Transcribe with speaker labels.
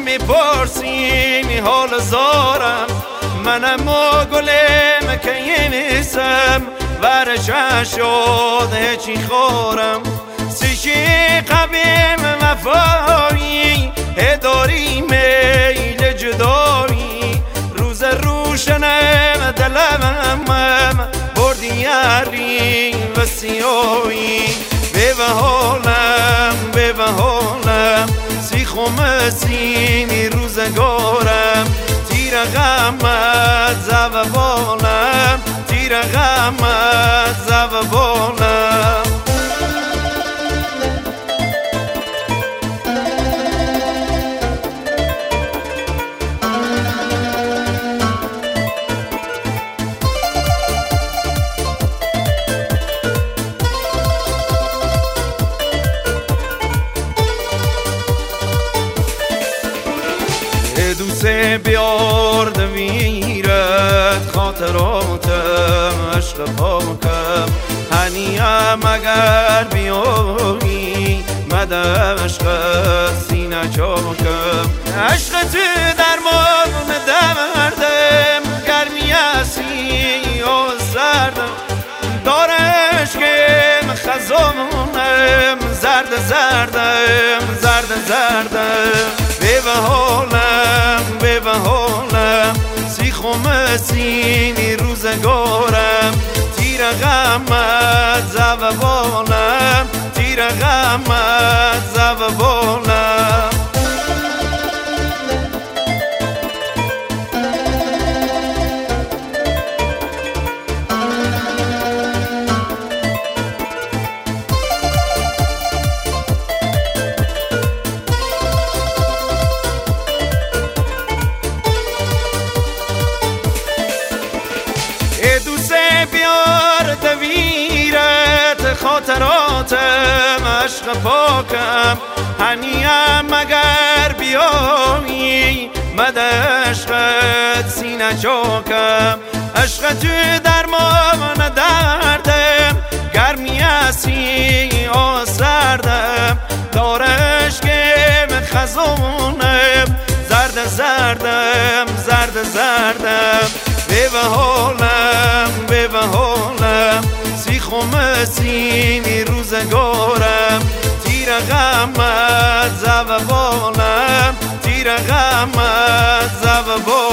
Speaker 1: میپرسین حال زارم منم و گلم که نیستم ورشن شد هیچی خورم سیشی قبیم وفایی هداری میل جدایی روز روشنم دلم بردی یاری و سیایی به حالم سیخم سینی روزگارم تیر غمت زبانم تیر غمت زبانم دوست بیار دویرت خاطراتم عشق پاکم هنیم اگر بیایی مده عشقت سینه چاکم عشق تو درمان دردم گرمی هستی و زردم دار عشقم خزانم زرد به حالم سیخم سینی روزگارم تیر غمت زبانم تیر غمت زبانم دوست بیار دویرت خاطراتم عشق پاکم هنیم اگر بیایی مده عشقت سینه چاکم عشق تو درمان دردم گرمی هستی و سردم دار عشقم خزانم زردم به حالم سیخم سینی روزگارم تیر غمت زبانم تیر غمت زبانم